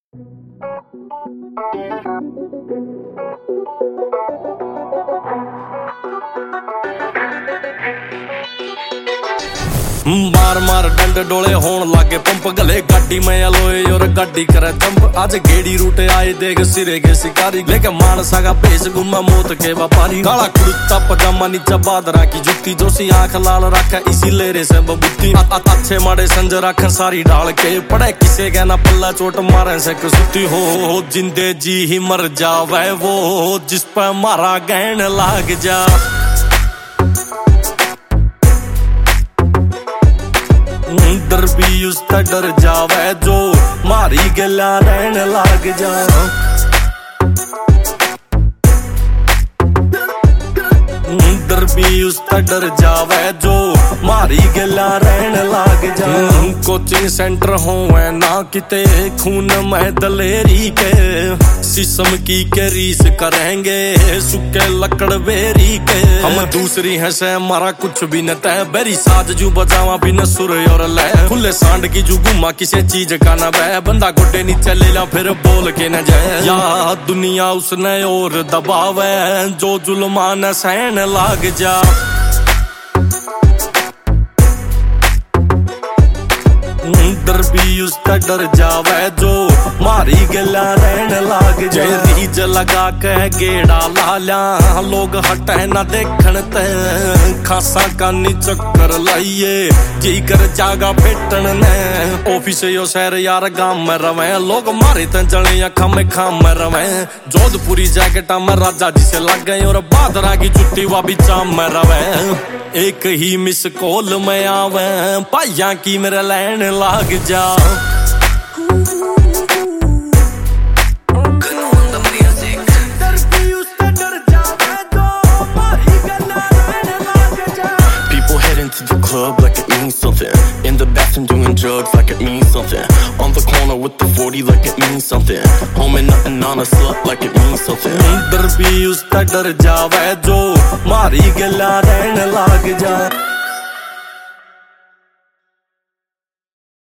मार मार डंड डोले होन लागे पंप गले गाड़ी में अलोए और गाड़ी करे जंप। आज गेड़ी रूटे आए देख सिरे के शिकारी लेके मानसा का भेस गुमा मौत के व्यापारी। काला कुर्ता पजामा नीचा बादरा की जुत्ती जोशी आंख लाल रखा इसी लेरे से बबूती। अच्छे माड़े संज रख सारी डाल के पड़े किसे कहना पल्ला चोट मारे से कसुती हो। जिंदे जी ही मर जावे वो जिस पर मारा गहन लाग जा। डर भी उसका डर जावे जो मारी गला रहन लाग जा। डर भी उसका डर जावे जो मारी गला रहन लाग जा। कोचिंग सेंटर हो ना किते खून में दलेरी के सिसम की के रीस करेंगे सुके लकड़ बेरी के। हम दूसरी है से हमारा कुछ भी न तय बेरी साज जू बजावा भी न सुर और लय। खुले सांड की जू गुमा किसी चीज का न बह बंदा गोडे नीचे ले ला फिर बोल के न जाए। या दुनिया उसने और दबावे जो जुल्मा न सहन लाग जा। डर भी उसका डर जावे जो मारी गला रहन लाग जा। रीज लगा के गेड़ा लाल्या लोग हटे न देखन ते खासा कानी चक्कर लाइए जी कर जागा फेटन ने। ऑफिस यो शहर यार गांव में रवे लोग मारे ते जले अखा में खाम में रवे। जोधपुरी जैकेटा में राजा जी से लग गए और बादरा की जुत्ती वा भी चाम में रवे। एक ही मिस कॉल में आवे पाइया की मेरे लैन लाग जा। People head into the club like it means something. In the bathroom doing drugs like it means something. On the corner with the 40 like it means something. Home and nothing on a slut like it means something. डर भी उसका डर जावे जो मारी गला रहन लाग जा।